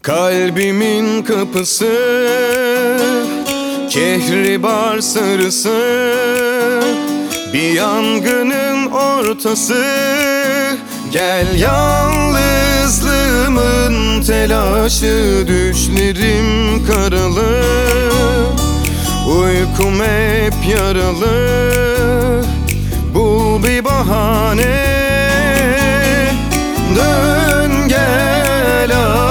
Kalbimin kapısı, kehribar sarısı, bir yangının ortası. Gel yalnızlığımın telaşı, düşlerim karalı, uykum hep yaralı. Bul bir bahane, dön gel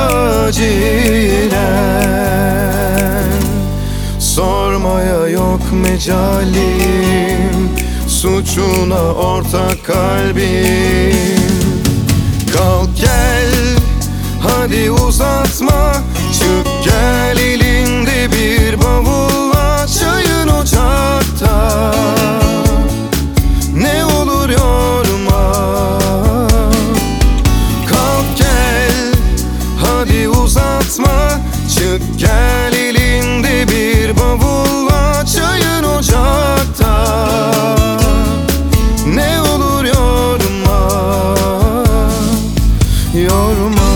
acilen. Sormaya yok mecalim, suçuna ortak kalbim. Kalk gel, hadi uzatma, çık gel, elinde bir bavulla, çayın ocakta. Ne olur yorma, kalk gel, hadi uzatma, çık gel, elinde bir bavulla, çayın ocakta. Ne olur yorma, yorma.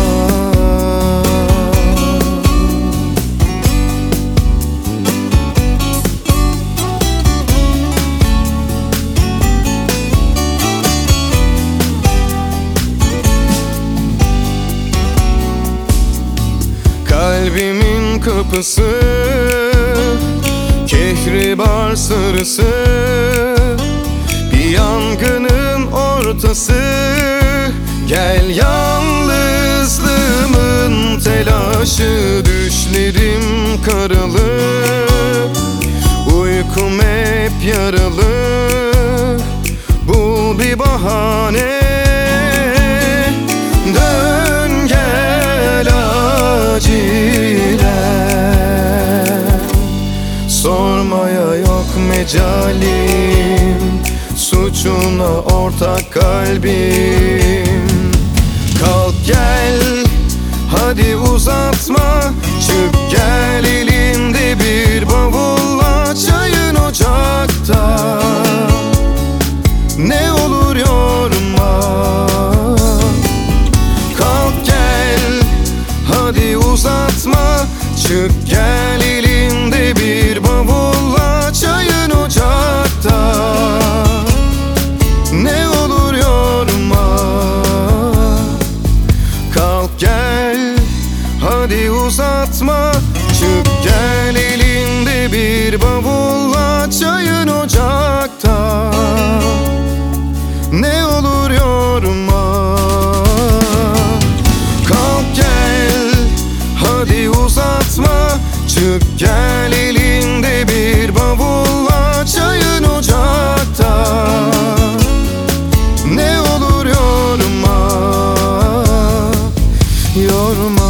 Kalbimin kapısı, kehribar sarısı, bir yangının ortası. Gel yalnızlığımın telaşı, düşlerim karalı, uykum hep yaralı. Bul bir bahane, dön gel acilen. Sormaya yok mecalim, suçuna ortak kalbim. Kalk gel, hadi uzatma, çık gel, elinde bir bavulla, çayın ocakta. Ne olur yorma, kalk gel, hadi uzatma, çık gel, elinde bir bavulla, çayın ocakta. Ne olur yorma, kalk gel, hadi uzatma, çık gel, elinde bir bavulla, çayın ocakta. Ne olur yorma, kalk gel, hadi uzatma, çık gel, elinde bir bavulla, çayın ocakta. Ne olur yorma, yorma.